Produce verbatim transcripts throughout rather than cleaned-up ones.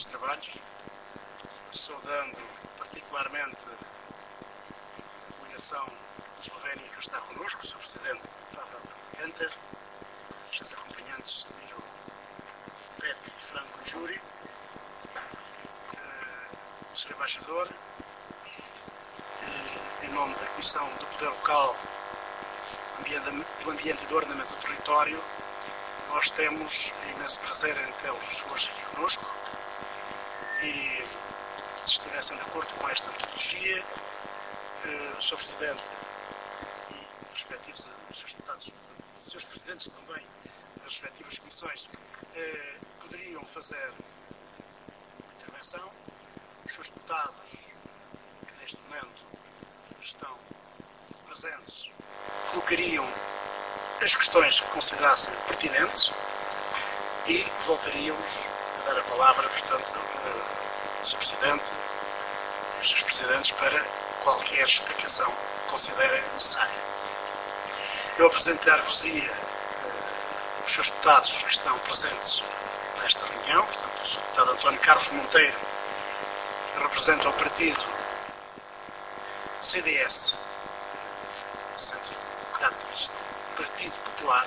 dos trabalhos, saudando particularmente a delegação da Eslovénia que está connosco, o senhor Presidente Pavel Ganter, os seus acompanhantes Miro Peti e Franco Júri, o senhor Embaixador, e, em nome da Comissão do Poder Local do Ambiente e do Ordenamento do Território, nós temos imenso prazer em tê-los hoje aqui connosco e, se estivessem de acordo com esta metodologia, o senhor Presidente e os respectivos os seus deputados, os seus Presidentes também das respectivas comissões eh, poderiam fazer uma intervenção. Os seus deputados, que neste momento estão presentes, colocariam as questões que considerassem pertinentes e voltaríamos a dar a palavra, portanto, ao senhor Presidente e aos seus Presidentes para qualquer explicação que considerem necessária. Eu apresentar-vos-ia uh, os seus deputados que estão presentes nesta reunião. Portanto, o senhor Deputado António Carlos Monteiro representa o partido C D S, Centro Democrático Partido Popular.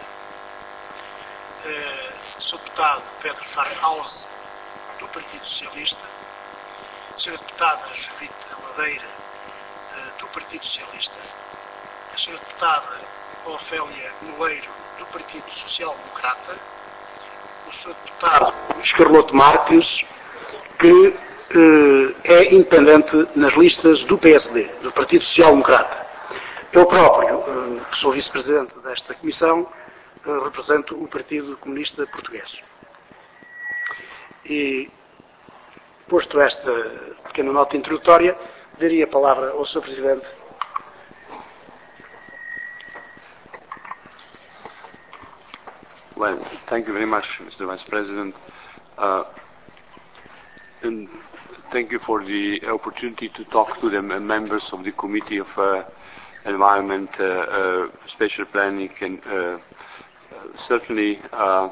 Uh, o senhor Deputado Pedro Farnhausen, do Partido Socialista. A senhora Deputada Judita Ladeira, uh, do Partido Socialista. A senhora Deputada Ofélia Moleiro, do Partido Social Democrata. O senhor Deputado Luís Carloto Marques, que uh, é independente nas listas do P S D, do Partido Social Democrata. Eu próprio, uh, que sou Vice-Presidente desta Comissão, uh, represento o Partido Comunista Português. E, posto esta pequena nota introdutória, daria a palavra ao senhor Presidente. Well, thank you very much, Mister Vice President, uh, and thank you for the opportunity to talk to the members of the Committee of uh, Environment, uh, uh, Spatial Planning, and uh, uh, certainly uh,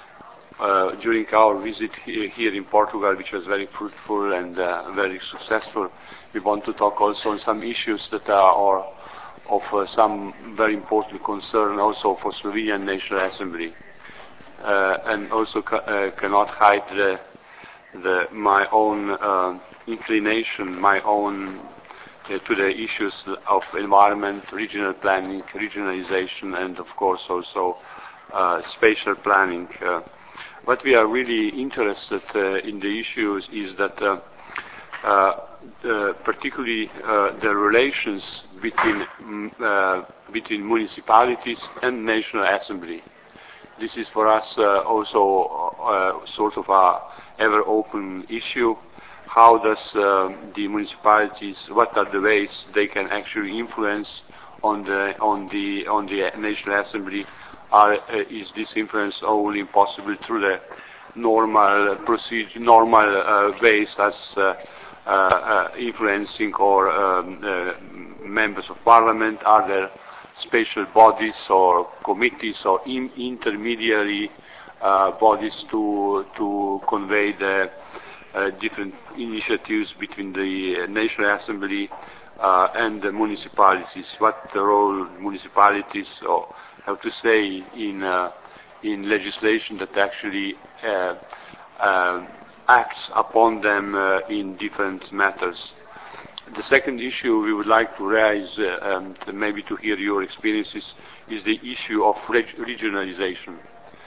uh, during our visit here, here in Portugal, which was very fruitful and uh, very successful, we want to talk also on some issues that are of uh, some very important concern also for Slovenian National Assembly. Uh, and also ca uh, cannot hide the, the, my own uh, inclination, my own uh, to the issues of environment, regional planning, regionalization, and of course also uh, spatial planning. Uh, what we are really interested uh, in the issues is that uh, uh, uh, particularly uh, the relations between, uh, between municipalities and National Assembly. This is for us uh, also uh, sort of a ever-open issue. How does uh, the municipalities, what are the ways they can actually influence on the on the on the National Assembly? Are, uh, is this influence only possible through the normal procedure, normal uh, ways as uh, uh, uh, influencing or um, uh, members of Parliament? Are there special bodies or committees or in intermediary uh, bodies to to convey the uh, different initiatives between the National Assembly uh, and the municipalities? What the role municipalities or have to say in uh, in legislation that actually uh, uh, acts upon them uh, in different matters? The second issue we would like to raise, uh, and maybe to hear your experiences, is the issue of reg regionalization.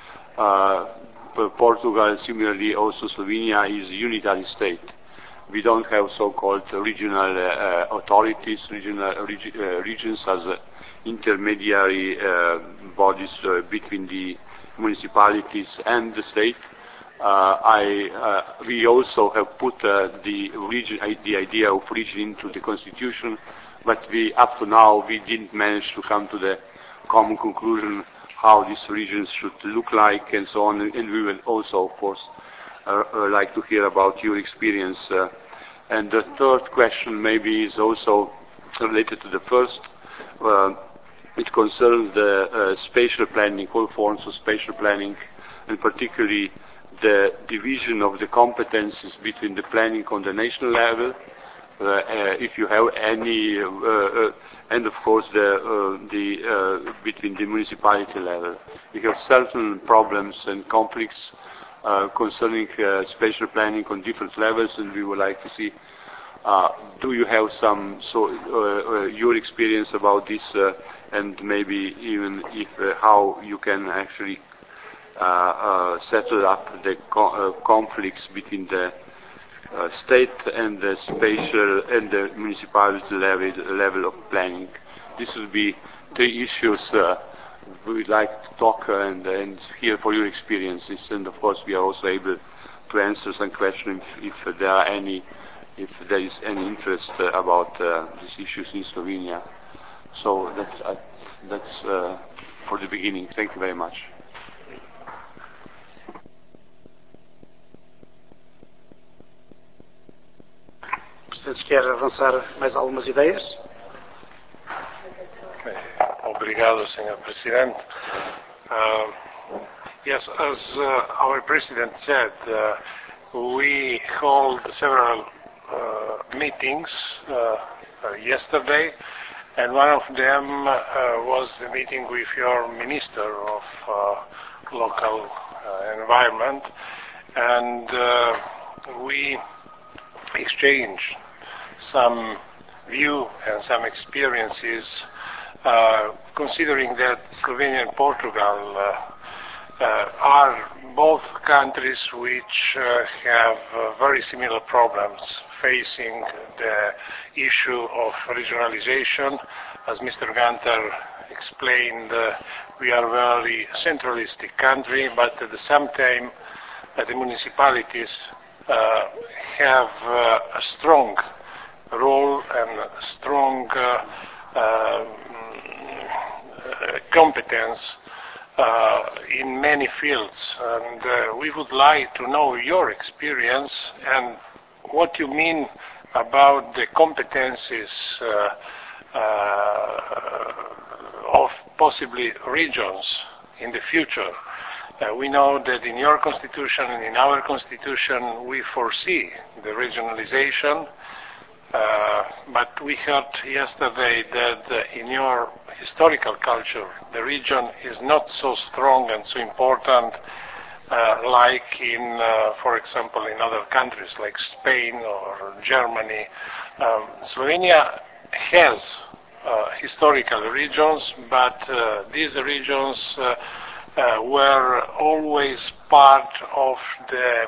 Uh, Portugal, similarly also Slovenia, is a unitary state. We don't have so-called regional uh, authorities, regional reg uh, regions as uh, intermediary uh, bodies uh, between the municipalities and the state. Uh, I, uh, we also have put uh, the, region, uh, the idea of region into the constitution, but we, up to now, we didn't manage to come to the common conclusion how these regions should look like and so on. And we will also, of course, uh, uh, like to hear about your experience. Uh, and the third question maybe is also related to the first. Uh, it concerns the uh, spatial planning, all forms of spatial planning, and particularly the division of the competences between the planning on the national level, uh, uh, if you have any, uh, uh, and of course the, uh, the uh, between the municipality level. We have certain problems and conflicts uh, concerning uh, spatial planning on different levels, and we would like to see, uh, do you have some, so uh, uh, your experience about this, uh, and maybe even if uh, how you can actually uh, uh, settle up the co uh, conflicts between the uh, state and the spatial and the municipality level, level of planning. This will be three issues uh, we would like to talk uh, and, and hear for your experiences, and of course we are also able to answer some questions if, if there are any, if there is any interest uh, about uh, these issues in Slovenia. So that's, uh, that's uh, for the beginning. Thank you very much. Presidente, quer avançar mais algumas ideias? Obrigado, senhor Presidente. Uh, yes, as uh, our President said, uh, we held several uh, meetings uh, uh, yesterday, and one of them uh, was the meeting with your Minister of uh, Local uh, Environment, and uh, we exchanged some view and some experiences, uh, considering that Slovenia and Portugal uh, uh, are both countries which uh, have uh, very similar problems facing the issue of regionalization. As Mister Ganter explained, uh, we are a very centralistic country, but at the same time, uh, the municipalities uh, have uh, a strong role and a strong uh, uh, competence uh, in many fields. And uh, we would like to know your experience and what you mean about the competencies uh, uh, of possibly regions in the future. Uh, we know that in your constitution and in our constitution we foresee the regionalization, uh, but we heard yesterday that uh, in your historical culture the region is not so strong and so important uh, like in, uh, for example, in other countries like Spain or Germany. Um, Slovenia has uh, historical regions, but uh, these regions uh, Uh, were always part of the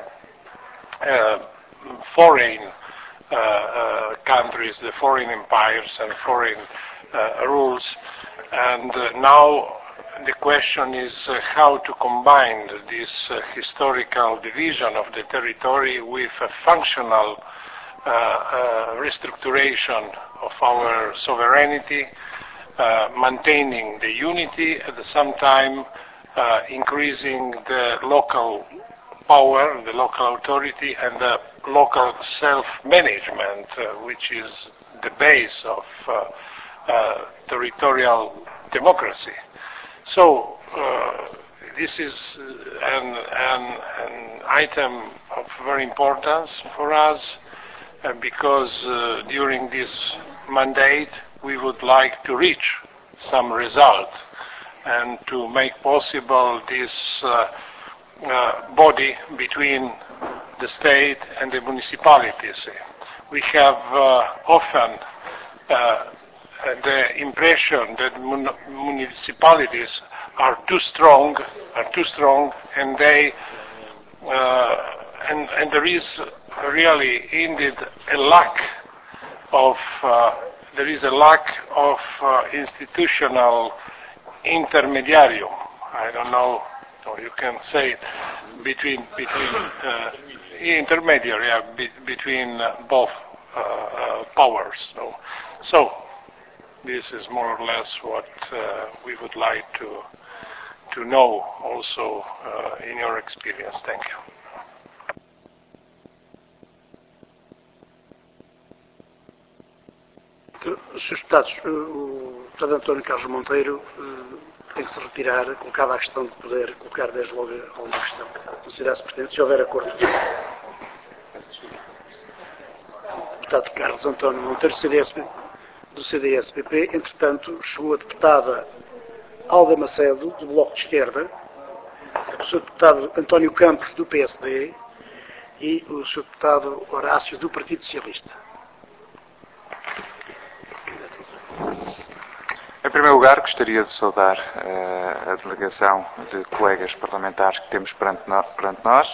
uh, foreign uh, uh, countries, the foreign empires and foreign uh, rules. And uh, now the question is uh, how to combine this uh, historical division of the territory with a functional uh, uh, restructuration of our sovereignty, uh, maintaining the unity at the same time, Uh, increasing the local power, the local authority, and the local self-management, uh, which is the base of uh, uh, territorial democracy. So uh, this is an, an, an item of very importance for us uh, because uh, during this mandate we would like to reach some result and to make possible this uh, uh, body between the state and the municipalities. We have uh, often uh, the impression that mun municipalities are too strong, are too strong, and they uh, and, and there is really indeed a lack of uh, there is a lack of uh, institutional intermediarium. I don't know, or you can say it, between between uh, intermediary yeah, be, between uh, both uh, uh, powers. So, so this is more or less what uh, we would like to to know also uh, in your experience. Thank you. senhores Deputados, o Deputado António Carlos Monteiro tem que se retirar, colocava a questão de poder colocar desde logo alguma questão. considera-se pertinente, se houver acordo. O deputado Carlos António Monteiro, C D S, do C D S P P, entretanto, chegou a deputada Alda Macedo, do Bloco de Esquerda, o senhor deputado António Campos, do P S D, e o senhor deputado Horácio, do Partido Socialista. Em primeiro lugar, gostaria de saudar uh, a delegação de colegas parlamentares que temos perante, no, perante nós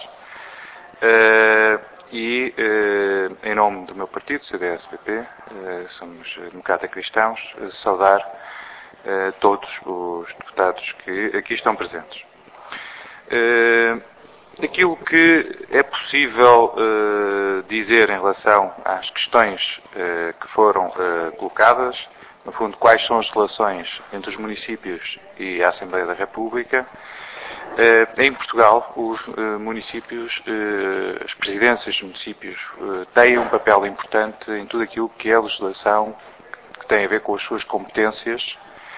uh, e, uh, em nome do meu partido, C D S P P, uh, somos democrata-cristãos, uh, saudar uh, todos os deputados que aqui estão presentes. Uh, aquilo que é possível uh, dizer em relação às questões uh, que foram uh, colocadas, no fundo, quais são as relações entre os municípios e a Assembleia da República. Em Portugal, os municípios, as presidências dos municípios têm um papel importante em tudo aquilo que é a legislação que tem a ver com as suas competências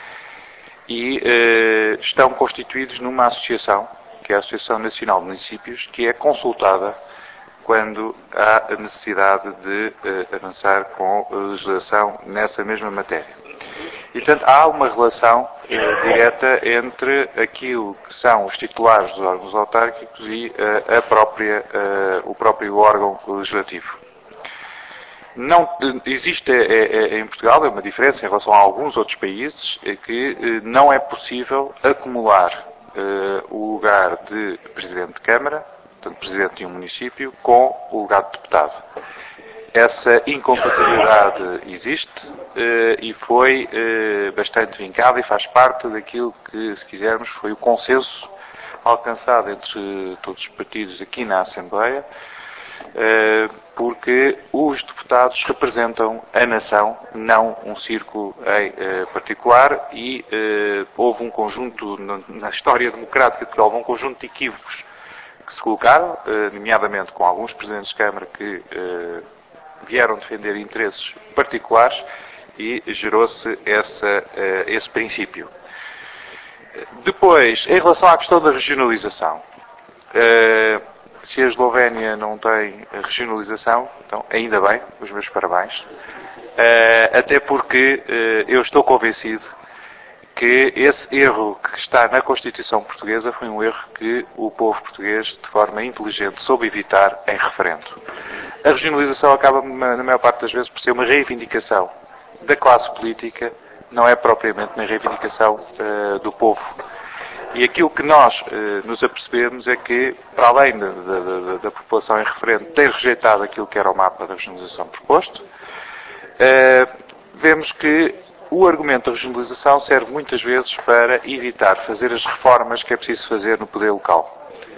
e estão constituídos numa associação, que é a Associação Nacional de Municípios, que é consultada quando há a necessidade de uh, avançar com a legislação nessa mesma matéria. E, portanto, há uma relação uh, direta entre aquilo que são os titulares dos órgãos autárquicos e uh, a própria, uh, o próprio órgão legislativo. Não, existe é, é, em Portugal uma diferença em relação a alguns outros países, é que uh, não é possível acumular uh, o lugar de Presidente de Câmara, portanto, Presidente de um município, com o lugar de deputado. Essa incompatibilidade existe eh, e foi eh, bastante vincada e faz parte daquilo que, se quisermos, foi o consenso alcançado entre todos os partidos aqui na Assembleia, eh, porque os deputados representam a nação, não um círculo em eh, particular, e eh, houve um conjunto, na história democrática de Portugal, houve um conjunto de equívocos que se colocaram, nomeadamente com alguns presidentes de Câmara que vieram defender interesses particulares e gerou-se esse princípio. Depois, em relação à questão da regionalização, se a Eslovénia não tem regionalização, então ainda bem, os meus parabéns, até porque eu estou convencido que esse erro que está na Constituição portuguesa foi um erro que o povo português, de forma inteligente, soube evitar em referendo. A regionalização acaba, na maior parte das vezes, por ser uma reivindicação da classe política, não é propriamente uma reivindicação uh, do povo. E aquilo que nós uh, nos apercebemos é que, para além da, da, da população em referendo ter rejeitado aquilo que era o mapa da regionalização proposto, uh, vemos que o argumento da regionalização serve muitas vezes para evitar fazer as reformas que é preciso fazer no poder local.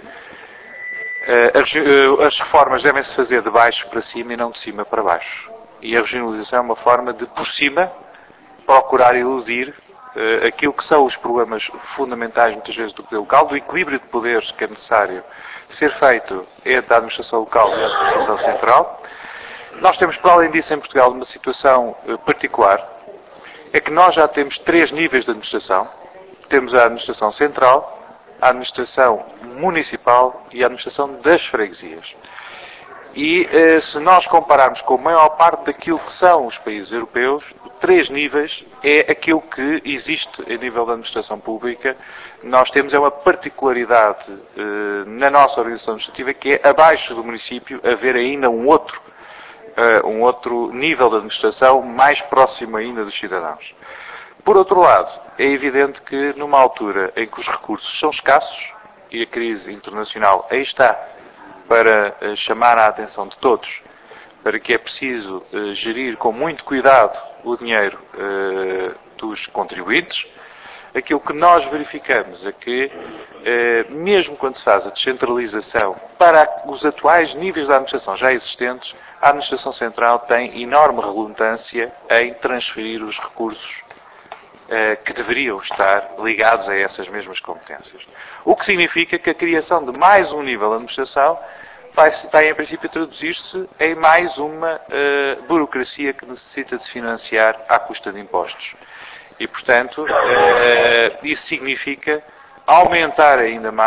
As reformas devem-se fazer de baixo para cima e não de cima para baixo. E a regionalização é uma forma de, por cima, procurar eludir aquilo que são os problemas fundamentais, muitas vezes, do poder local, do equilíbrio de poderes que é necessário ser feito entre a administração local e a administração central. Nós temos, para além disso, em Portugal, uma situação particular, é que nós já temos três níveis de administração. Temos a administração central, a administração municipal e a administração das freguesias. E eh, se nós compararmos com a maior parte daquilo que são os países europeus, três níveis é aquilo que existe a nível da administração pública. Nós temos é uma particularidade eh, na nossa organização administrativa, que é abaixo do município haver ainda um outro Uh, um outro nível de administração mais próximo ainda dos cidadãos. Por outro lado, é evidente que numa altura em que os recursos são escassos, e a crise internacional aí está para uh, chamar a atenção de todos, para que é preciso uh, gerir com muito cuidado o dinheiro uh, dos contribuintes, aquilo que nós verificamos é que, eh, mesmo quando se faz a descentralização para os atuais níveis da administração já existentes, a administração central tem enorme relutância em transferir os recursos eh, que deveriam estar ligados a essas mesmas competências. O que significa que a criação de mais um nível de administração vai, vai em princípio, traduzir-se em mais uma eh, burocracia que necessita de se financiar à custa de impostos. E, portanto, eh, isso significa aumentar ainda mais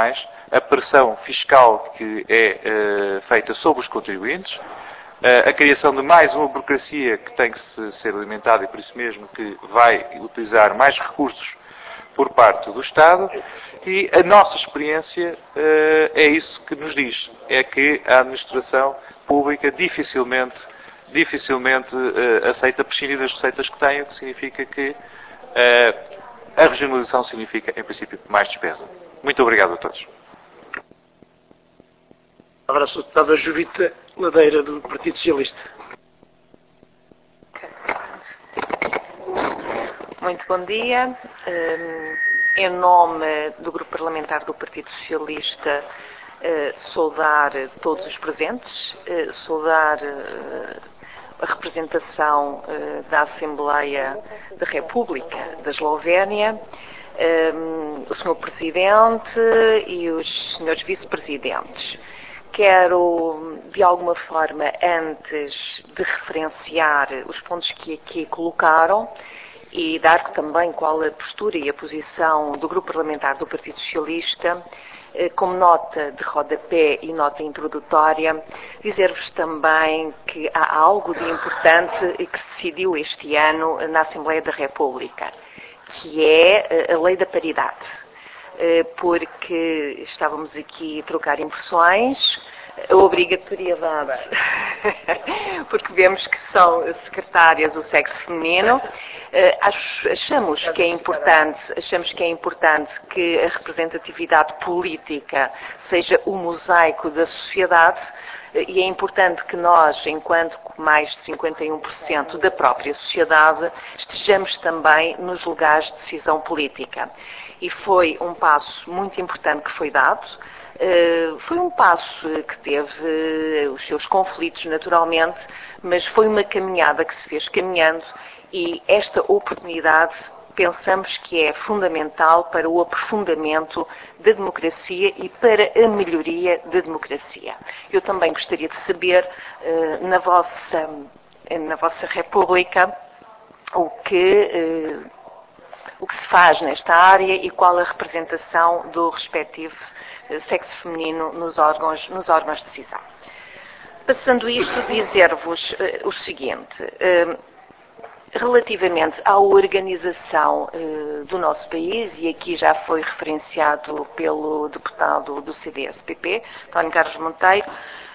a pressão fiscal que é uh, feita sobre os contribuintes, uh, a criação de mais uma burocracia que tem que se, ser alimentada e por isso mesmo que vai utilizar mais recursos por parte do Estado, e a nossa experiência uh, é isso que nos diz, é que a administração pública dificilmente, dificilmente uh, aceita prescindir das receitas que tem, o que significa que uh, a regionalização significa, em princípio, mais despesa. Muito obrigado a todos. Abraço, deputada Judita Ladeira, do Partido Socialista. Muito bom dia. Em nome do Grupo Parlamentar do Partido Socialista, saudar todos os presentes, saudar a representação da Assembleia da República da Eslovénia, o senhor Presidente e os senhores Vice-Presidentes. Quero, de alguma forma, antes de referenciar os pontos que aqui colocaram, e dar também qual a postura e a posição do Grupo Parlamentar do Partido Socialista, como nota de rodapé e nota introdutória, dizer-vos também que há algo de importante que se decidiu este ano na Assembleia da República, que é a Lei da Paridade. Porque estávamos aqui a trocar impressões, a obrigatoriedade, porque vemos que são secretárias o sexo feminino. Achamos que é importante, achamos que é importante que a representatividade política seja o mosaico da sociedade, e é importante que nós, enquanto mais de cinquenta e um por cento da própria sociedade, estejamos também nos lugares de decisão política. E foi um passo muito importante que foi dado. Uh, foi um passo que teve uh, os seus conflitos, naturalmente, mas foi uma caminhada que se fez caminhando, e esta oportunidade pensamos que é fundamental para o aprofundamento da democracia e para a melhoria da democracia. Eu também gostaria de saber, uh, na vossa, na vossa República, o que... Uh, o que se faz nesta área e qual a representação do respectivo sexo feminino nos órgãos, nos órgãos de decisão. Passando isto, dizer-vos uh, o seguinte, uh, relativamente à organização uh, do nosso país, e aqui já foi referenciado pelo deputado do C D S P P, António Carlos Monteiro,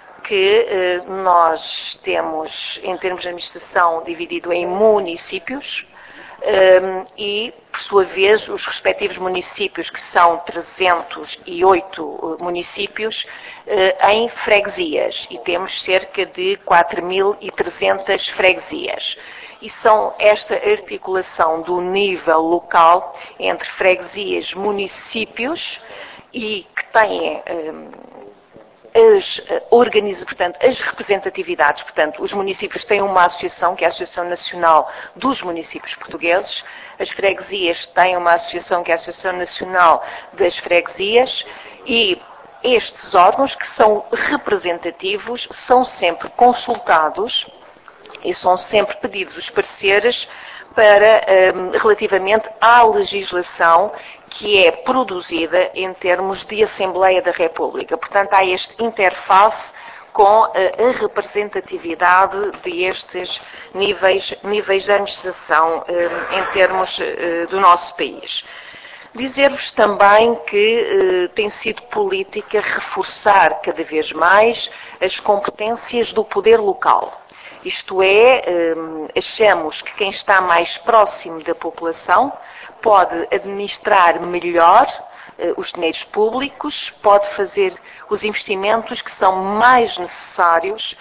que uh, nós temos, em termos de administração, dividido em municípios, Um, e, por sua vez, os respectivos municípios, que são trezentos e oito uh, municípios, uh, em freguesias, e temos cerca de quatro mil e trezentas freguesias. E são esta articulação do nível local entre freguesias, municípios, e que têm... Um, As, organiza, portanto, as representatividades, portanto, os municípios têm uma associação, que é a Associação Nacional dos Municípios Portugueses, as freguesias têm uma associação, que é a Associação Nacional das Freguesias, e estes órgãos, que são representativos, são sempre consultados e são sempre pedidos os pareceres para, um, relativamente à legislação que é produzida em termos de Assembleia da República. Portanto, há este interface com a, a representatividade destes níveis, níveis de administração um, em termos uh, do nosso país. Dizer-vos também que uh, tem sido política reforçar cada vez mais as competências do poder local. Isto é, achamos que quem está mais próximo da população pode administrar melhor os dinheiros públicos, pode fazer os investimentos que são mais necessários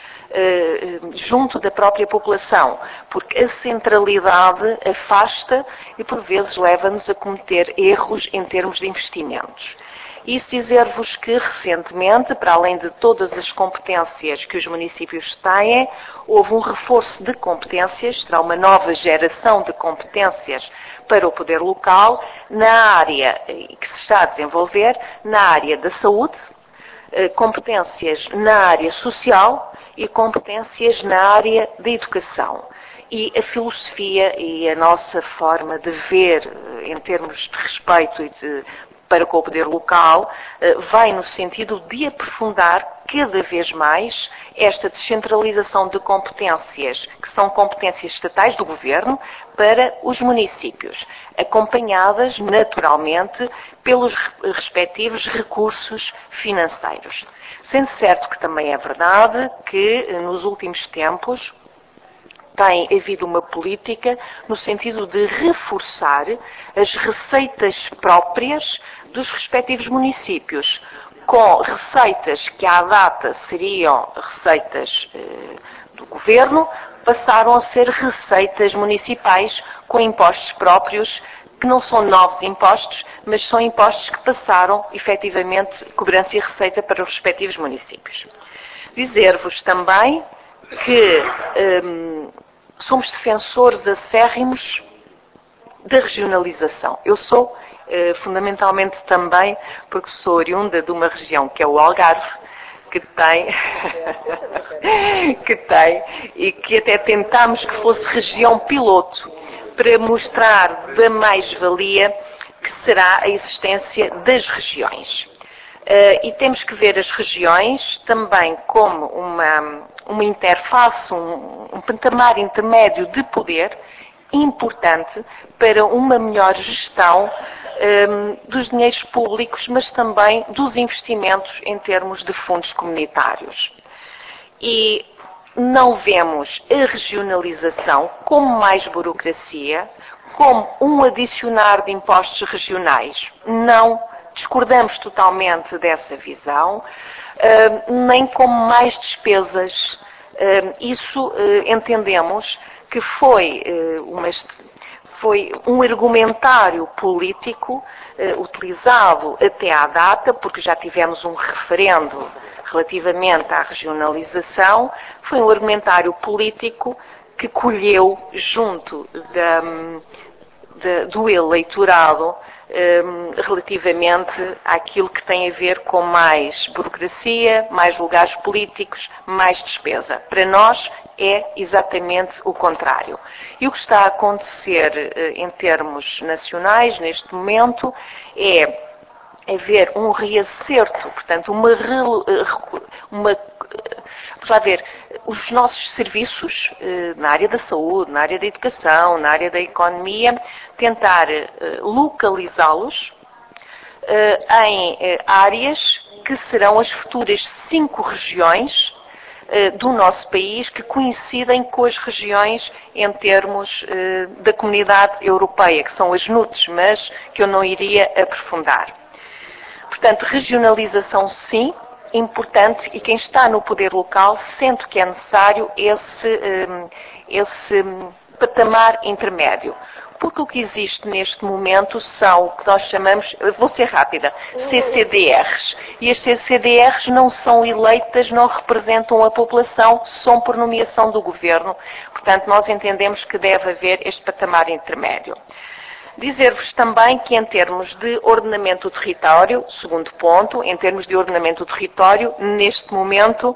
junto da própria população, porque a centralidade afasta e, por vezes, leva-nos a cometer erros em termos de investimentos. Isso dizer-vos que, recentemente, para além de todas as competências que os municípios têm, houve um reforço de competências, será uma nova geração de competências para o poder local, na área que se está a desenvolver, na área da saúde, competências na área social e competências na área da educação. E a filosofia e a nossa forma de ver, em termos de respeito e de para com o poder local vai no sentido de aprofundar cada vez mais esta descentralização de competências, que são competências estatais do Governo, para os municípios, acompanhadas naturalmente pelos respectivos recursos financeiros. Sendo certo que também é verdade que nos últimos tempos tem havido uma política no sentido de reforçar as receitas próprias dos respectivos municípios, com receitas que à data seriam receitas eh, do Governo, passaram a ser receitas municipais com impostos próprios, que não são novos impostos, mas são impostos que passaram, efetivamente, cobrança e receita para os respectivos municípios. Dizer-vos também que hum, somos defensores acérrimos da regionalização. Eu sou, eh, fundamentalmente também, porque sou oriunda de uma região que é o Algarve, que tem, que tem, e que até tentámos que fosse região piloto, para mostrar da mais-valia que será a existência das regiões. Uh, e temos que ver as regiões também como uma, uma interface, um, um patamar intermédio de poder importante para uma melhor gestão um, dos dinheiros públicos, mas também dos investimentos em termos de fundos comunitários. E não vemos a regionalização como mais burocracia, como um adicionar de impostos regionais. Não discordamos totalmente dessa visão, uh, nem como mais despesas. Uh, isso uh, entendemos que foi, uh, uma, foi um argumentário político uh, utilizado até à data, porque já tivemos um referendo relativamente à regionalização, foi um argumentário político que colheu junto da, da, do eleitorado um, relativamente àquilo que tem a ver com mais burocracia, mais lugares políticos, mais despesa. Para nós é exatamente o contrário. E o que está a acontecer uh, em termos nacionais neste momento é haver um reacerto, portanto, uma, uma vamos lá ver, os nossos serviços na área da saúde, na área da educação, na área da economia, tentar localizá-los em áreas que serão as futuras cinco regiões do nosso país, que coincidem com as regiões em termos da comunidade europeia, que são as N U Ts, mas que eu não iria aprofundar. Portanto, regionalização sim, importante, e quem está no poder local sente que é necessário esse, esse patamar intermédio. Porque o que existe neste momento são o que nós chamamos, vou ser rápida, C C D Rs. E as C C D Rs não são eleitas, não representam a população, são por nomeação do governo. Portanto, nós entendemos que deve haver este patamar intermédio. Dizer-vos também que em termos de ordenamento do território, segundo ponto, em termos de ordenamento do território, neste momento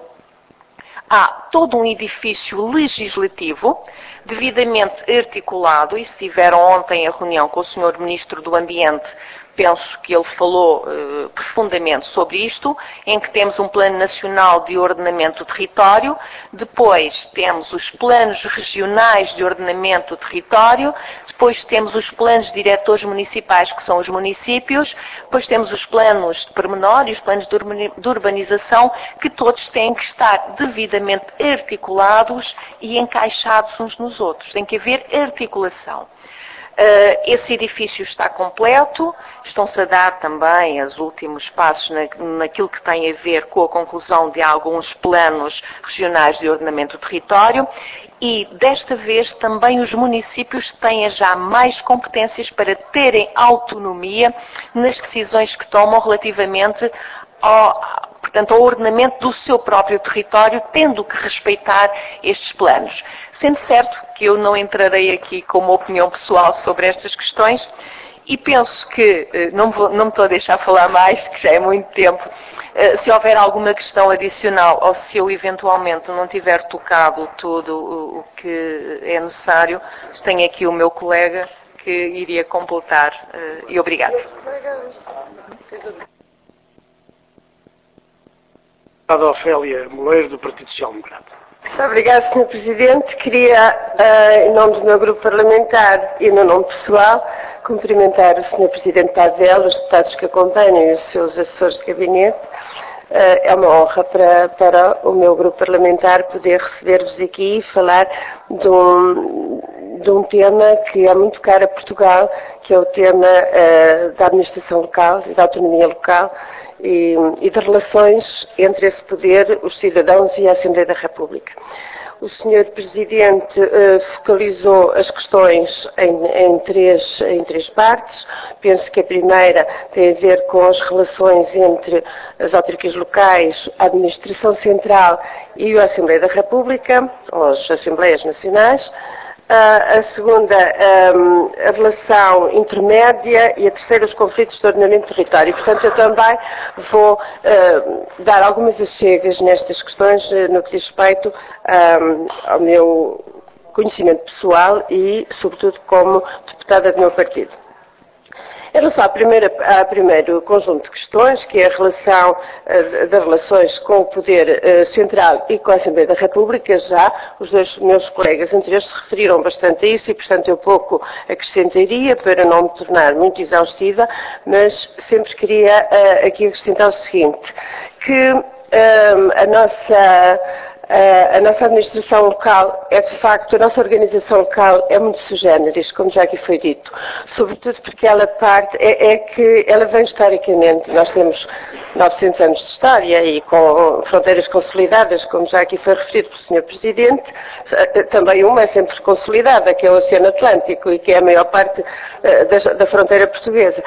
há todo um edifício legislativo devidamente articulado, e se tiveram ontem a reunião com o senhor Ministro do Ambiente, penso que ele falou uh, profundamente sobre isto, em que temos um Plano Nacional de Ordenamento do Território, depois temos os Planos Regionais de Ordenamento do Território, depois temos os Planos Diretores Municipais, que são os municípios, depois temos os Planos de Pormenor e os Planos de Urbanização, que todos têm que estar devidamente articulados e encaixados uns nos outros. Tem que haver articulação. Uh, esse edifício está completo, estão-se a dar também os últimos passos na, naquilo que tem a ver com a conclusão de alguns planos regionais de ordenamento do território, e desta vez também os municípios têm já mais competências para terem autonomia nas decisões que tomam relativamente ao, portanto, ao ordenamento do seu próprio território, tendo que respeitar estes planos. Sendo certo que eu não entrarei aqui com uma opinião pessoal sobre estas questões, e penso que, não, vou, não me estou a deixar falar mais, que já é muito tempo, se houver alguma questão adicional, ou se eu eventualmente não tiver tocado tudo o que é necessário, tenho aqui o meu colega que iria completar, e obrigado. Deputada Ofélia Moleiro, do Partido Social Democrata. Muito obrigada, senhor Presidente. Queria, uh, em nome do meu grupo parlamentar e no nome pessoal, cumprimentar o senhor Presidente Pavel, os deputados que acompanham e os seus assessores de gabinete. Uh, é uma honra para, para o meu grupo parlamentar poder receber-vos aqui e falar de um, de um tema que é muito caro a Portugal, que é o tema uh, da administração local e da autonomia local e, e de relações entre esse poder, os cidadãos e a Assembleia da República. O senhor Presidente uh, focalizou as questões em, em, três, em três partes. Penso que a primeira tem a ver com as relações entre as autarquias locais, a Administração Central e a Assembleia da República, ou as Assembleias Nacionais. Uh, a segunda, um, a relação intermédia e a terceira, os conflitos de ordenamento de território. E, portanto, eu também vou uh, dar algumas achegas nestas questões uh, no que diz respeito um, ao meu conhecimento pessoal e, sobretudo, como deputada do meu partido. Em relação à primeira, ao primeiro conjunto de questões, que é a relação uh, das relações com o Poder uh, Central e com a Assembleia da República, já os dois meus colegas anteriores se referiram bastante a isso e, portanto, eu pouco acrescentaria para não me tornar muito exaustiva, mas sempre queria uh, aqui acrescentar o seguinte, que uh, a nossa... Uh, a nossa administração local é, de facto, a nossa organização local é muito sui generis, como já aqui foi dito, sobretudo porque ela parte, é, é que ela vem historicamente, nós temos novecentos anos de história e com fronteiras consolidadas, como já aqui foi referido pelo senhor Presidente, também uma é sempre consolidada, que é o Oceano Atlântico e que é a maior parte uh, da, da fronteira portuguesa.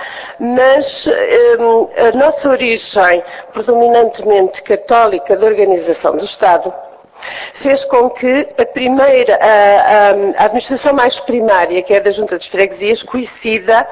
Mas um, a nossa origem predominantemente católica da organização do Estado fez com que a primeira, a, a, a administração mais primária, que é da Junta de Freguesias, coincida,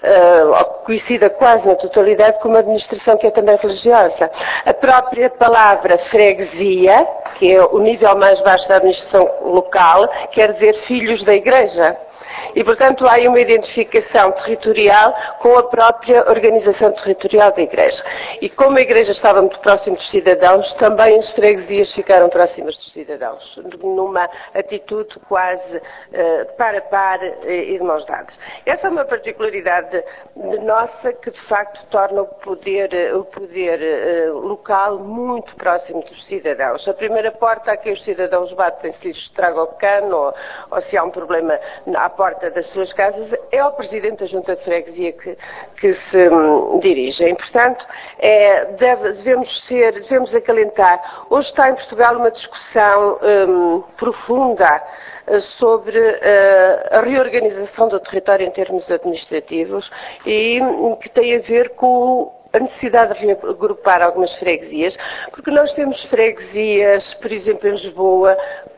uh, coincida quase na totalidade com uma administração que é também religiosa. A própria palavra freguesia, que é o nível mais baixo da administração local, quer dizer filhos da Igreja. E, portanto, há aí uma identificação territorial com a própria organização territorial da Igreja. E como a Igreja estava muito próxima dos cidadãos, também as freguesias ficaram próximas dos cidadãos, numa atitude quase uh, par a par uh, e de mãos dadas. Essa é uma particularidade de nossa que, de facto, torna o poder, uh, o poder uh, local muito próximo dos cidadãos. A primeira porta a que os cidadãos batem se lhes estraga o cano ou, ou se há um problema à porta das suas casas é ao Presidente da Junta de Freguesia que, que se um, dirigem. Portanto, é, deve, devemos, ser, devemos acalentar. Hoje está em Portugal uma discussão um, profunda uh, sobre uh, a reorganização do território em termos administrativos e um, que tem a ver com a necessidade de reagrupar algumas freguesias, porque nós temos freguesias, por exemplo, em Lisboa,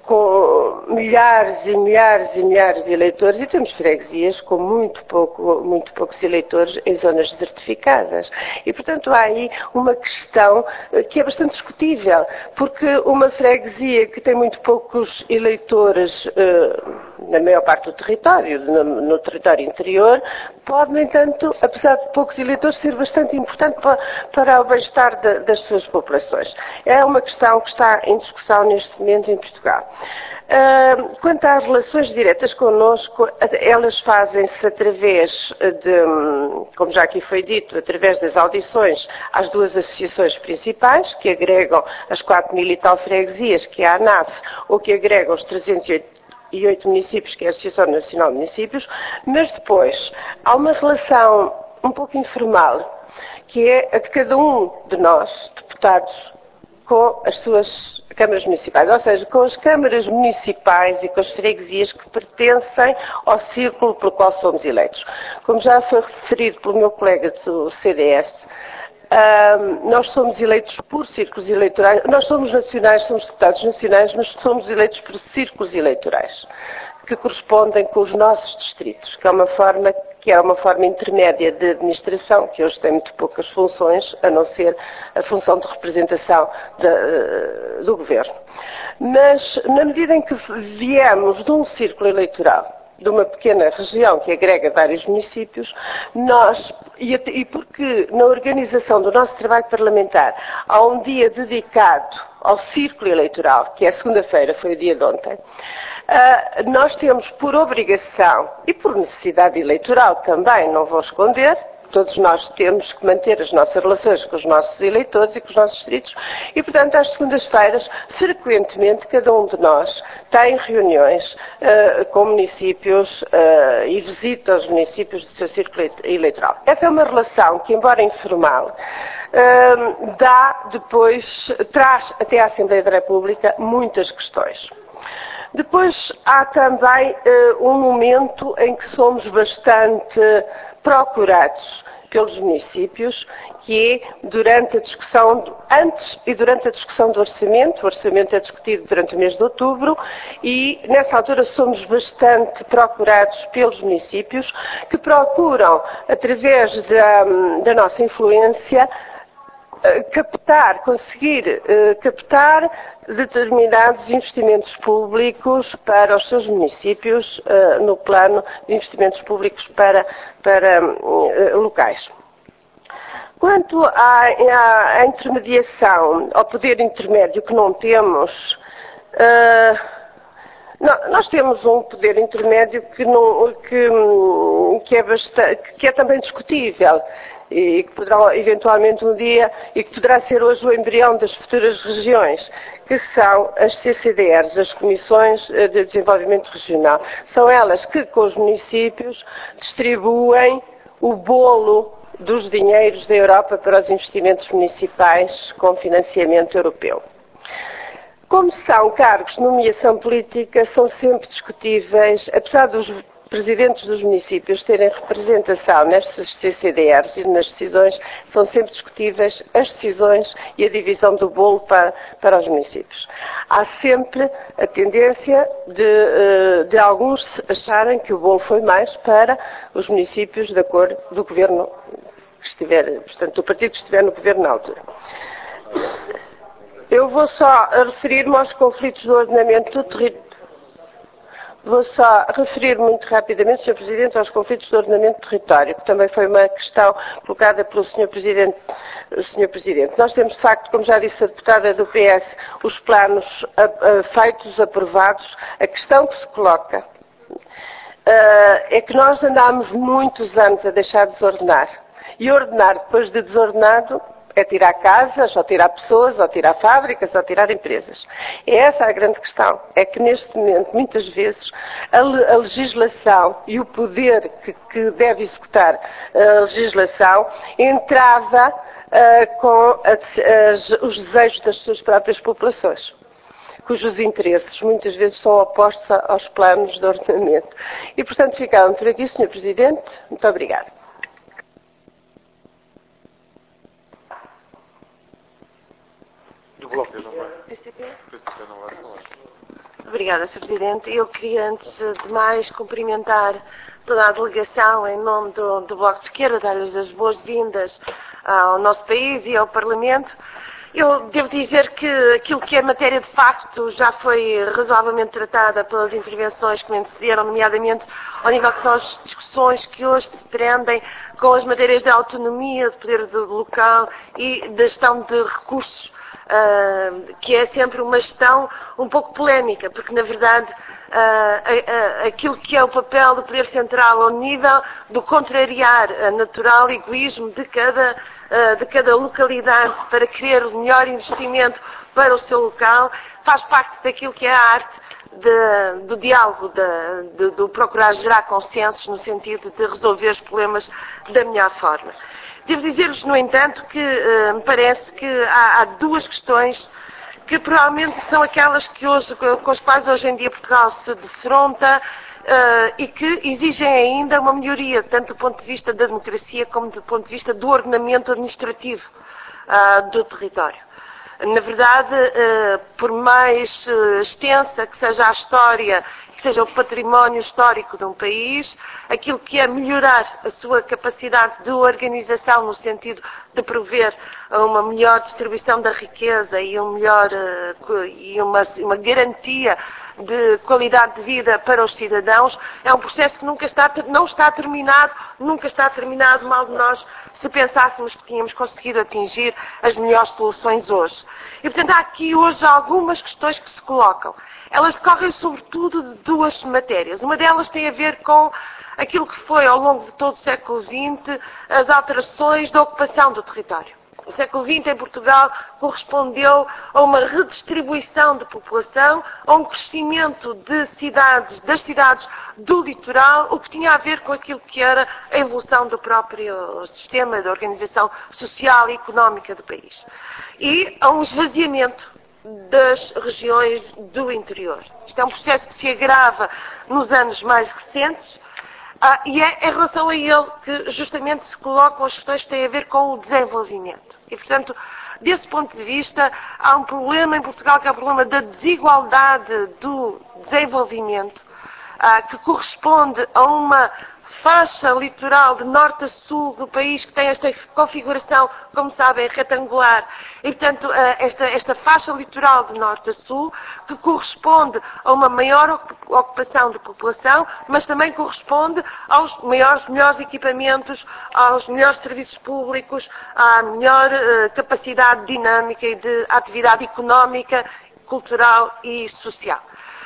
com milhares e milhares e milhares de eleitores e temos freguesias com muito, pouco, muito poucos eleitores em zonas desertificadas. E, portanto, há aí uma questão que é bastante discutível, porque uma freguesia que tem muito poucos eleitores uh, na maior parte do território, no, no território interior, pode, no entanto, apesar de poucos eleitores, ser bastante importante para, para o bem-estar de, das suas populações. É uma questão que está em discussão neste momento em Portugal. Uh, quanto às relações diretas connosco, elas fazem-se através de, como já aqui foi dito, através das audições às duas associações principais, que agregam as quatro mil e tal freguesias, que é a ANAF, ou que agregam os trezentos e oito municípios, que é a Associação Nacional de Municípios, mas depois há uma relação um pouco informal, que é a de cada um de nós, deputados, com as suas câmaras municipais, ou seja, com as câmaras municipais e com as freguesias que pertencem ao círculo pelo qual somos eleitos. Como já foi referido pelo meu colega do C D S, Uh, nós somos eleitos por círculos eleitorais, nós somos nacionais, somos deputados nacionais, mas somos eleitos por círculos eleitorais, que correspondem com os nossos distritos, que é uma forma, que é uma forma intermédia de administração, que hoje tem muito poucas funções, a não ser a função de representação de, uh, do governo. Mas, na medida em que viemos de um círculo eleitoral, de uma pequena região que agrega vários municípios, nós, e, e porque na organização do nosso trabalho parlamentar há um dia dedicado ao círculo eleitoral, que é segunda-feira, foi o dia de ontem, uh, nós temos por obrigação e por necessidade eleitoral também, não vou esconder, todos nós temos que manter as nossas relações com os nossos eleitores e com os nossos distritos e, portanto, às segundas-feiras, frequentemente, cada um de nós tem reuniões uh, com municípios uh, e visita os municípios do seu círculo eleitoral. Essa é uma relação que, embora informal, uh, dá depois, traz até à Assembleia da República muitas questões. Depois há também uh, um momento em que somos bastante procurados pelos municípios, que é durante a discussão, antes e durante a discussão do orçamento. O orçamento é discutido durante o mês de outubro e nessa altura somos bastante procurados pelos municípios que procuram, através da, da nossa influência, captar, conseguir uh, captar determinados investimentos públicos para os seus municípios uh, no plano de investimentos públicos para, para uh, locais. Quanto à, à, à intermediação, ao poder intermédio que não temos, uh, não, nós temos um poder intermédio que, não, que, que, é bastante, que é também discutível e que poderá eventualmente um dia, e que poderá ser hoje o embrião das futuras regiões, que são as C C D Rs, as Comissões de Desenvolvimento Regional. São elas que, com os municípios, distribuem o bolo dos dinheiros da Europa para os investimentos municipais com financiamento europeu. Como são cargos de nomeação política, são sempre discutíveis, apesar dos presidentes dos municípios terem representação nestas C C D Rs e nas decisões, são sempre discutíveis as decisões e a divisão do bolo para, para os municípios. Há sempre a tendência de, de alguns acharem que o bolo foi mais para os municípios da cor do governo que estiver, portanto, do partido que estiver no governo na altura. Eu vou só referir-me aos conflitos do ordenamento do território. Vou só referir muito rapidamente, senhor Presidente, aos conflitos do ordenamento do território, que também foi uma questão colocada pelo senhor Presidente. senhor Presidente. Nós temos, de facto, como já disse a deputada do P S, os planos a, a, feitos, aprovados. A questão que se coloca uh, é que nós andámos muitos anos a deixar desordenar. E ordenar depois de desordenado é tirar casas, ou tirar pessoas, ou tirar fábricas, ou tirar empresas. É essa a grande questão. É que neste momento, muitas vezes, a, a legislação e o poder que, que deve executar a legislação entrava uh, com a, as, os desejos das suas próprias populações, cujos interesses muitas vezes são opostos aos planos de ordenamento. E, portanto, ficamos por aqui, senhor Presidente. Muito obrigada. Obrigada, senhor Presidente. Eu queria, antes de mais, cumprimentar toda a delegação em nome do, do Bloco de Esquerda, dar-lhes as boas-vindas ao nosso país e ao Parlamento. Eu devo dizer que aquilo que é matéria de facto já foi razoavelmente tratada pelas intervenções que me antecederam, nomeadamente ao nível que são as discussões que hoje se prendem com as matérias de autonomia, de poder do local e da gestão de recursos. Uh, que é sempre uma gestão um pouco polémica, porque na verdade uh, uh, uh, aquilo que é o papel do poder central ao nível do contrariar o natural egoísmo de cada, uh, de cada localidade para querer o melhor investimento para o seu local, faz parte daquilo que é a arte de, do diálogo, de, de, do procurar gerar consensos no sentido de resolver os problemas da melhor forma. Devo dizer-vos, no entanto, que uh, me parece que há, há duas questões que provavelmente são aquelas que hoje, com as quais hoje em dia Portugal se defronta uh, e que exigem ainda uma melhoria, tanto do ponto de vista da democracia como do ponto de vista do ordenamento administrativo uh, do território. Na verdade, uh, por mais uh, extensa que seja a história, que seja o património histórico de um país, aquilo que é melhorar a sua capacidade de organização no sentido de prover uma melhor distribuição da riqueza e, um melhor, uh, e uma, uma garantia de qualidade de vida para os cidadãos. É um processo que nunca está, não está terminado, nunca está terminado, mal de nós se pensássemos que tínhamos conseguido atingir as melhores soluções hoje. E, portanto, há aqui hoje algumas questões que se colocam. Elas decorrem sobretudo de duas matérias. Uma delas tem a ver com aquilo que foi, ao longo de todo o século vinte, as alterações da ocupação do território. O século vinte em Portugal correspondeu a uma redistribuição de população, a um crescimento de cidades, das cidades do litoral, o que tinha a ver com aquilo que era a evolução do próprio sistema de organização social e económica do país. E a um esvaziamento das regiões do interior. Isto é um processo que se agrava nos anos mais recentes, ah, e é em relação a ele que justamente se colocam as questões que têm a ver com o desenvolvimento. E, portanto, desse ponto de vista, há um problema em Portugal que é o problema da desigualdade do desenvolvimento, ah, que corresponde a uma faixa litoral de norte a sul do país que tem esta configuração, como sabem, retangular. E, portanto, esta, esta faixa litoral de norte a sul, que corresponde a uma maior ocupação de população, mas também corresponde aos maiores, melhores equipamentos, aos melhores serviços públicos, à melhor uh, capacidade dinâmica e de atividade económica, cultural e social.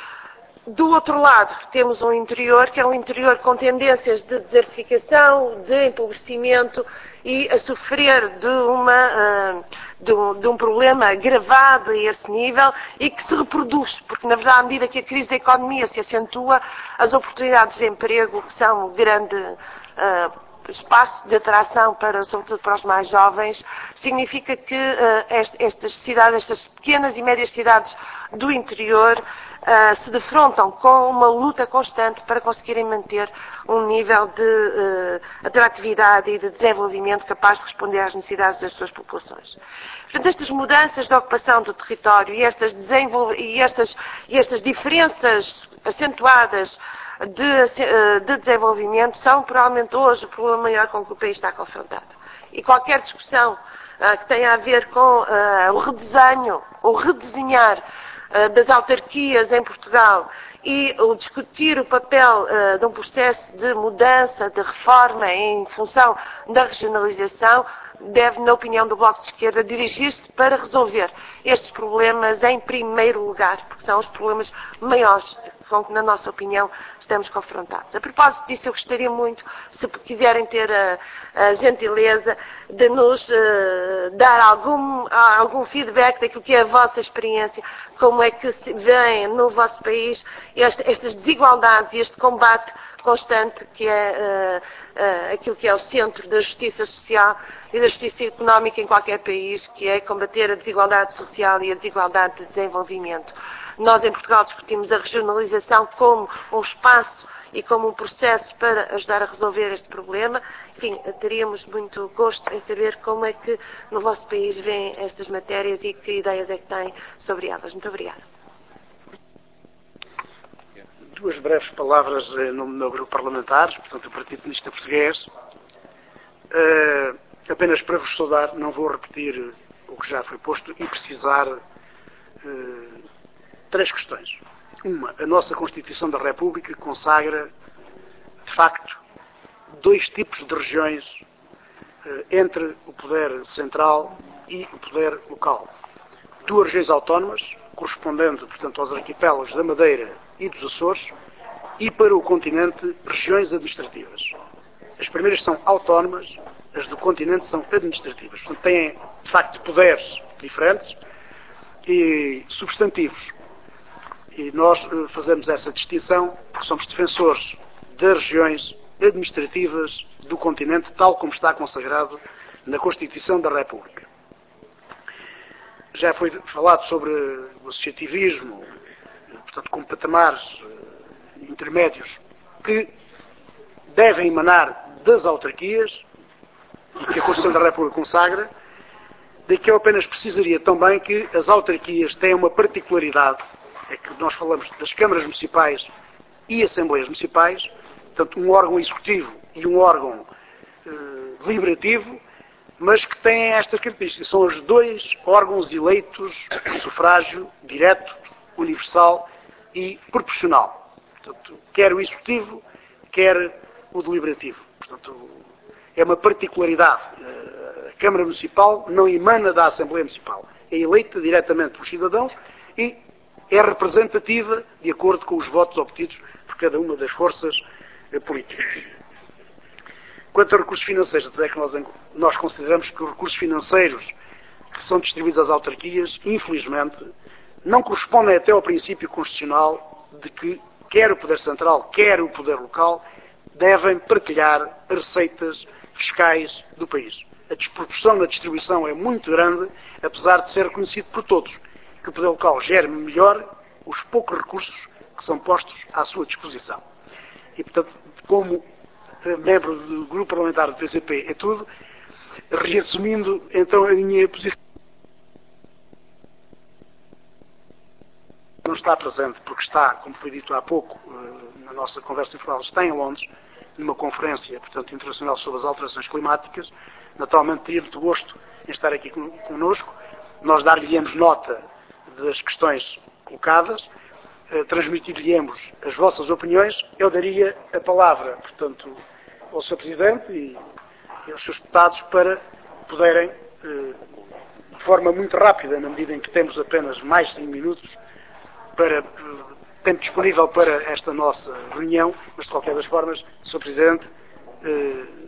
Do outro lado, temos um interior, que é um interior com tendências de desertificação, de empobrecimento e a sofrer de, uma, de, um, de um problema agravado a esse nível e que se reproduz, porque, na verdade, à medida que a crise da economia se acentua, as oportunidades de emprego, que são grande uh, espaço de atração, para, sobretudo para os mais jovens, significa que uh, estas cidades, estas pequenas e médias cidades do interior, Uh, se defrontam com uma luta constante para conseguirem manter um nível de uh, atratividade e de desenvolvimento capaz de responder às necessidades das suas populações. Portanto, estas mudanças de ocupação do território e estas, e estas, e estas diferenças acentuadas de, uh, de desenvolvimento são provavelmente hoje o problema maior com que o país está confrontado. E qualquer discussão uh, que tenha a ver com uh, o redesenho, ou redesenhar das autarquias em Portugal e o discutir o papel uh, de um processo de mudança, de reforma em função da regionalização, deve, na opinião do Bloco de Esquerda, dirigir-se para resolver estes problemas em primeiro lugar, porque são os problemas maiores com que, na nossa opinião, estamos confrontados. A propósito disso, eu gostaria muito, se quiserem ter a, a gentileza de nos uh, dar algum, algum feedback daquilo que é a vossa experiência, como é que se vêem no vosso país este, estas desigualdades e este combate constante que é uh, uh, aquilo que é o centro da justiça social e da justiça económica em qualquer país, que é combater a desigualdade social e a desigualdade de desenvolvimento. Nós, em Portugal, discutimos a regionalização como um espaço e como um processo para ajudar a resolver este problema. Enfim, teríamos muito gosto em saber como é que no vosso país veem estas matérias e que ideias é que têm sobre elas. Muito obrigada. Duas breves palavras em nome do meu grupo parlamentar, portanto, o Partido Comunista Português. Uh, apenas para vos saudar, não vou repetir o que já foi posto e precisar uh, três questões. Uma, a nossa Constituição da República consagra, de facto, dois tipos de regiões uh, entre o poder central e o poder local. Duas regiões autónomas, correspondendo, portanto, aos arquipélagos da Madeira e dos Açores, e para o continente, regiões administrativas. As primeiras são autónomas, as do continente são administrativas. Portanto, têm, de facto, poderes diferentes e substantivos. E nós uh, fazemos essa distinção porque somos defensores das regiões administrativas do continente, tal como está consagrado na Constituição da República. Já foi falado sobre o associativismo, portanto, com patamares uh, intermédios que devem emanar das autarquias e que a Constituição da República consagra, de que eu apenas precisaria também que as autarquias têm uma particularidade, é que nós falamos das câmaras municipais e assembleias municipais, portanto, um órgão executivo e um órgão uh, deliberativo, mas que têm esta característica. São os dois órgãos eleitos de sufrágio direto, universal e proporcional. Portanto, quer o executivo, quer o deliberativo. Portanto, é uma particularidade. A Câmara Municipal não emana da Assembleia Municipal. É eleita diretamente pelos cidadãos e é representativa de acordo com os votos obtidos por cada uma das forças políticas. Quanto aos recursos financeiros, dizer que nós, nós consideramos que os recursos financeiros que são distribuídos às autarquias, infelizmente, não correspondem até ao princípio constitucional de que quer o Poder Central, quer o Poder Local, devem partilhar receitas fiscais do país. A desproporção na distribuição é muito grande, apesar de ser reconhecido por todos que o Poder Local gere melhor os poucos recursos que são postos à sua disposição. E, portanto, como membro do Grupo Parlamentar do P C P é tudo, reassumindo então a minha posição. Não está presente porque está, como foi dito há pouco, na nossa conversa informal, está em Londres, numa conferência, portanto, internacional sobre as alterações climáticas. Naturalmente teria muito gosto em estar aqui connosco. Nós dar-lhe-emos nota das questões colocadas, transmitir-lhe-emos as vossas opiniões. Eu daria a palavra, portanto, ao senhor Presidente e, e aos seus deputados para poderem, de forma muito rápida, na medida em que temos apenas mais cinco minutos, para, tempo disponível para esta nossa reunião, mas de qualquer das formas, senhor Presidente. Uh...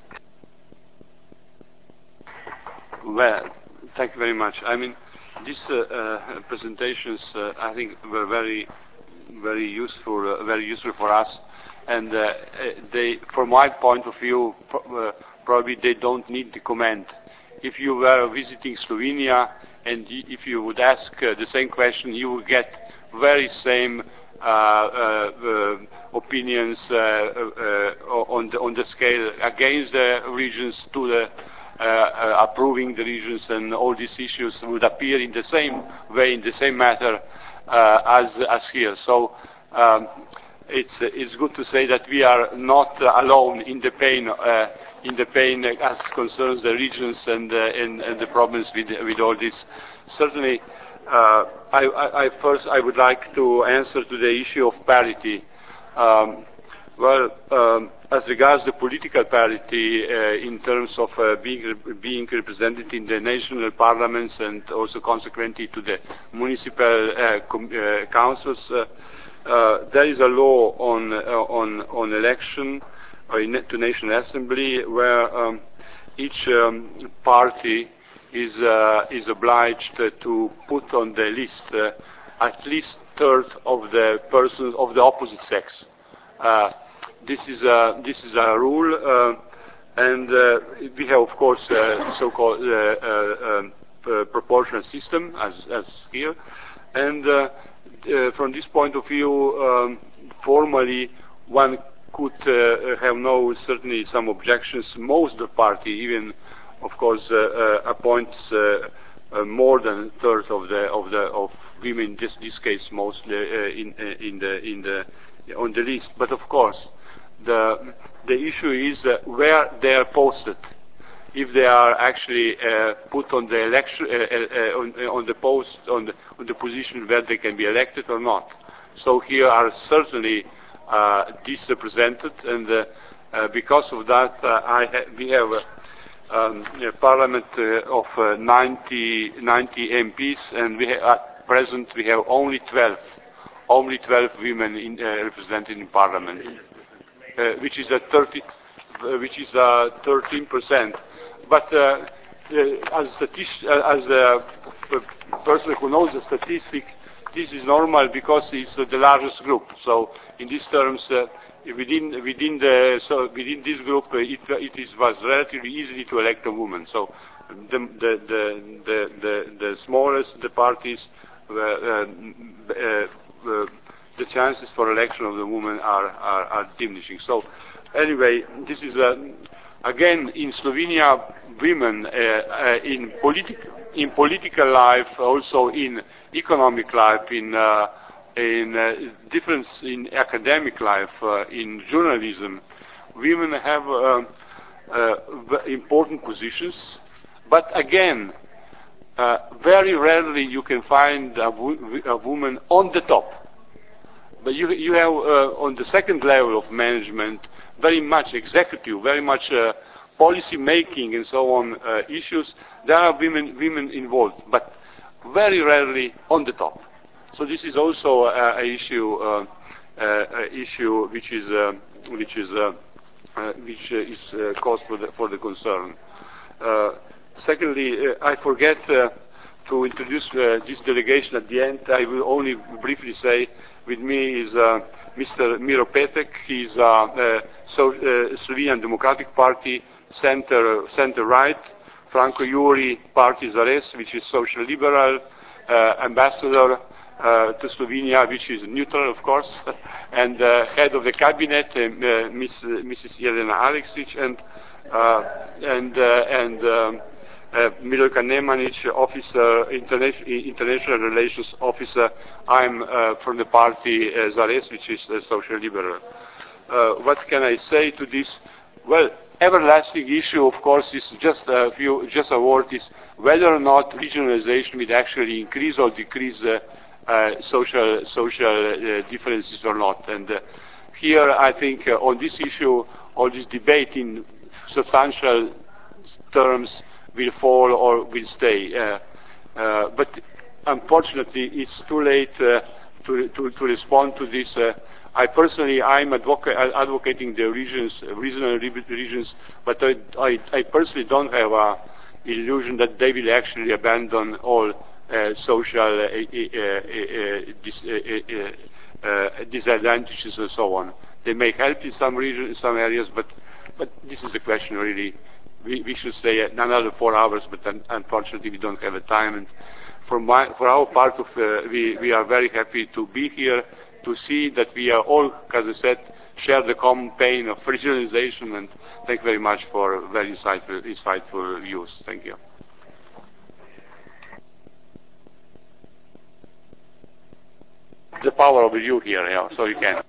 Well, thank you very much. I mean, these uh, uh, presentations, uh, I think, were very, very useful, uh, very useful for us, and uh, they, from my point of view, uh, probably they don't need to comment. If you were visiting Slovenia and if you would ask uh, the same question, you would get very same uh, uh, uh, opinions uh, uh, on the on the scale against the regions to the uh, uh, approving the regions, and all these issues would appear in the same way, in the same matter uh, as as here. So um, it's uh, it's good to say that we are not uh, alone in the pain uh, in the pain as concerns the regions and uh, and, and the problems with with all this. Certainly. Uh, I, I, I first I would like to answer to the issue of parity. Um, well, um, as regards the political parity uh, in terms of uh, being being represented in the national parliaments and also consequently to the municipal uh, com uh, councils, uh, uh, there is a law on uh, on on election uh, in, to National Assembly where um, each um, party is uh, is obliged uh, to put on the list uh, at least third of the persons of the opposite sex. Uh, this is a this is a rule, uh, and uh, we have of course uh, so-called uh, uh, um, uh, proportional system as as here, and uh, uh, from this point of view, um, formally one could uh, have no certainly some objections. Most of the party even. Of course, uh, uh, appoints uh, uh, more than a third of the of the of women. In this this case, mostly uh, in uh, in the in the on the list. But of course, the the issue is uh, where they are posted. If they are actually uh, put on the election uh, uh, on, uh, on the post on the on the position where they can be elected or not. So here are certainly uh, disrepresented, and uh, uh, because of that, uh, I ha we have. Uh, Um, a parliament uh, of uh, ninety, ninety M Ps, and we at present we have only twelve, only twelve women in, uh, represented in parliament, uh, which is a thirty, uh, which is a thirteen percent. But uh, uh, as a uh, as a person who knows the statistic, this is normal because it's uh, the largest group. So in these terms. Uh, Within within the so within this group, uh, it it is was relatively easy to elect a woman. So the the the the the, the smallest the parties, uh, uh, uh, the chances for election of the woman are are, are diminishing. So anyway, this is uh, again in Slovenia, women uh, uh, in politic in political life, also in economic life, in uh, in uh, difference in academic life, uh, in journalism, women have uh, uh, important positions, but again, uh, very rarely you can find a, wo a woman on the top. But you, you have uh, on the second level of management very much executive, very much uh, policy making and so on uh, issues. There are women, women involved, but very rarely on the top. So this is also uh, an issue, uh, uh, issue which is uh, which is uh, uh, which uh, is uh, cause for the for the concern. Uh, secondly, uh, I forget uh, to introduce uh, this delegation at the end. I will only briefly say, with me is uh, Mister Miro Petek. He's uh, uh, so, uh, Slovenian Democratic Party center center right. Franco Juri, Party Zares, which is social liberal, uh, ambassador uh, to Slovenia, which is neutral, of course, and uh, head of the cabinet, uh, uh, Miss, uh, Missus Jelena Aleksic, and uh, and uh, and um, uh, Milojka Nemanic, officer, international, international relations officer. I'm uh, from the party uh, Zares, which is uh, social liberal. Uh, what can I say to this? Well, everlasting issue, of course, is just a few, just a word is whether or not regionalization will actually increase or decrease uh, uh, social social uh, differences or not. And uh, here, I think, uh, on this issue, all this debate in substantial terms will fall or will stay. Uh, uh, but unfortunately, it's too late uh, to, to to respond to this. Uh, I personally, I'm advoca advocating the regions, regional regions, but I, I, I personally don't have a illusion that they will actually abandon all uh, social uh, uh, uh, dis uh, uh, disadvantages and so on. They may help in some regions, in some areas, but but this is a question really. We, we should say another four hours, but un unfortunately we don't have the time. And for my, for our part of, uh, we we are very happy to be here, to see that we are all, as I said, share the common pain of regionalization, and thank you very much for very insightful, insightful views. Thank you. The power of you here, yeah, so you can.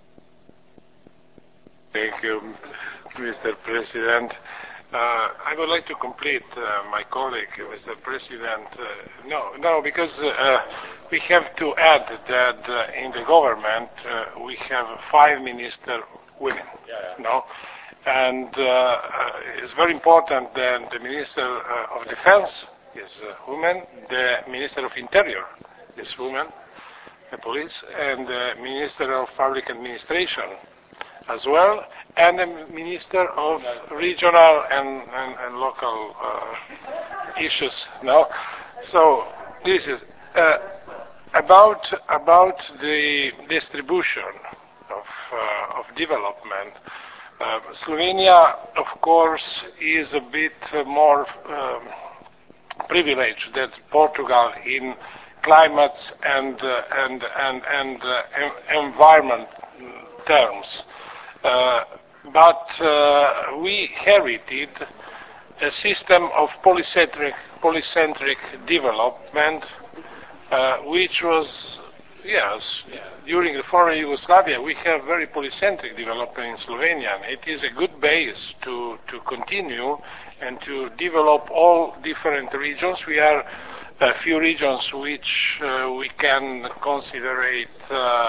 Thank you, Mister President. Uh, I would like to complete uh, my colleague, Mister President. Uh, no, no, because uh, we have to add that uh, in the government uh, we have five minister women. Yeah, yeah. No, and uh, uh, it's very important that the Minister uh, of Defense is a woman, the Minister of Interior is woman, the police, and the Minister of Public Administration as well, and the Minister of Regional and, and, and Local uh, Issues. No? So this is uh, about, about the distribution of, uh, of development. Uh, Slovenia, of course, is a bit uh, more um, privileged than Portugal in climates and, uh, and, and, and uh, en environment terms. Uh, but uh, we inherited a system of polycentric, polycentric development, uh, which was, yes, during the former Yugoslavia, we have very polycentric development in Slovenia. And it is a good base to, to continue and to develop all different regions. We are a few regions which uh, we can consider it uh,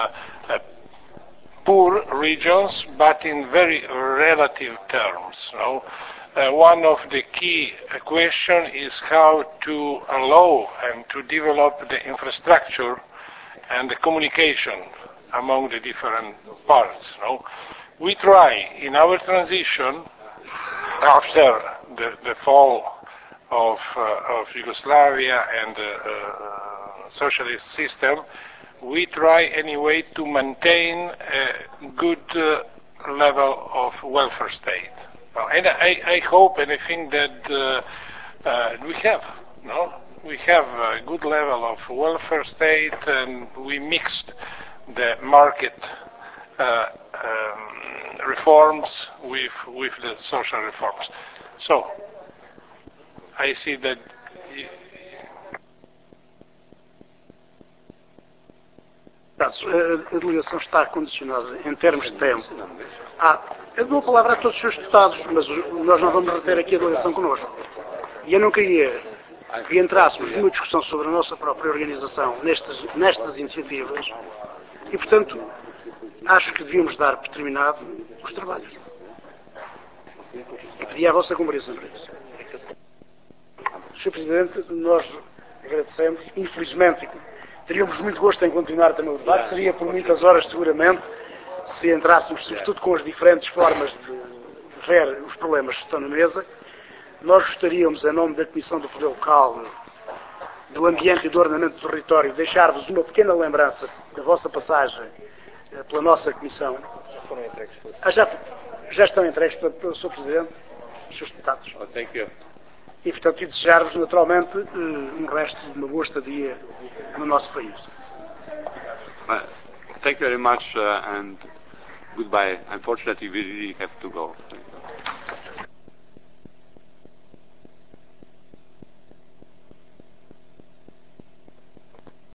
poor regions, but in very relative terms. No? Uh, one of the key uh, questions is how to allow and to develop the infrastructure and the communication among the different parts. No? We try in our transition after the, the fall of, uh, of Yugoslavia and the uh, socialist system, we try anyway to maintain a good uh, level of welfare state. Uh, and I, I hope and I think that uh, uh, we have, no? We have a good level of welfare state, and we mixed the market uh, um, reforms with, with the social reforms. So, I see that a delegação está condicionada em termos de tempo. Ah, eu dou a palavra a todos os seus deputados, mas nós não vamos reter aqui a delegação connosco. E eu não queria que entrássemos numa discussão sobre a nossa própria organização nestas, nestas iniciativas e, portanto, acho que devíamos dar por terminado os trabalhos. E pedi a vossa compreensão para isso. senhor Presidente, nós agradecemos. Infelizmente, teríamos muito gosto em continuar também o debate. Seria por muitas horas, seguramente, se entrássemos, sobretudo com as diferentes formas de ver os problemas que estão na mesa. Nós gostaríamos, em nome da Comissão do Poder Local, do Ambiente e do Ordenamento do Território, deixar-vos uma pequena lembrança da vossa passagem pela nossa Comissão. Já foram entregues todos. Ah, já, já estão entregues pelo senhor Presidente, os seus deputados. Oh, thank you. E, portanto, e desejar-vos, naturalmente, um resto de uma boa estadia no nosso país. Uh, thank you very much uh, and goodbye. Unfortunately, we really have to go. Thank you.